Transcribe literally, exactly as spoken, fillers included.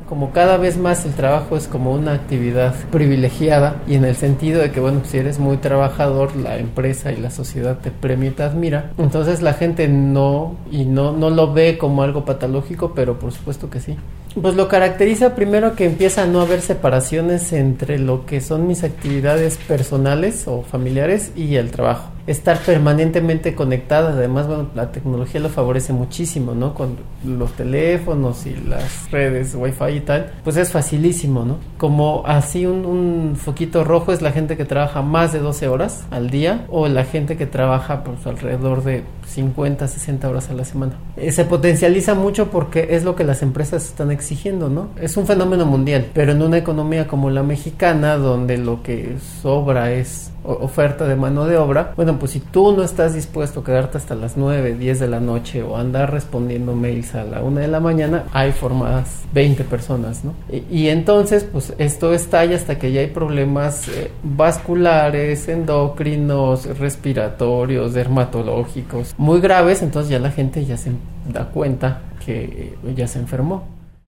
como cada vez más el trabajo es como una actividad privilegiada, y en el sentido de que, bueno, si eres muy trabajador, la empresa y la sociedad te premia y te admira, entonces la gente no, y no, no lo ve como algo patológico, pero por supuesto que sí. Pues lo caracteriza primero que empieza a no haber separaciones entre lo que son mis actividades personales o familiares y el trabajo. Estar permanentemente conectada, además, bueno, la tecnología lo favorece muchísimo, ¿no? Con los teléfonos y las redes Wi-Fi y tal, pues es facilísimo, ¿no? Como así un, un foquito rojo es la gente que trabaja más de doce horas al día, o la gente que trabaja pues alrededor de cincuenta, sesenta horas a la semana. Eh, se potencializa mucho porque es lo que las empresas están exigiendo, ¿no? Es un fenómeno mundial, pero en una economía como la mexicana, donde lo que sobra es oferta de mano de obra, bueno, pues si tú no estás dispuesto a quedarte hasta las nueve, diez de la noche o andar respondiendo mails a la una de la mañana, hay formadas veinte personas, ¿no? Y, y entonces, pues esto estalla hasta que ya hay problemas eh, vasculares, endocrinos, respiratorios, dermatológicos, muy graves, entonces ya la gente ya se da cuenta que ya se enfermó.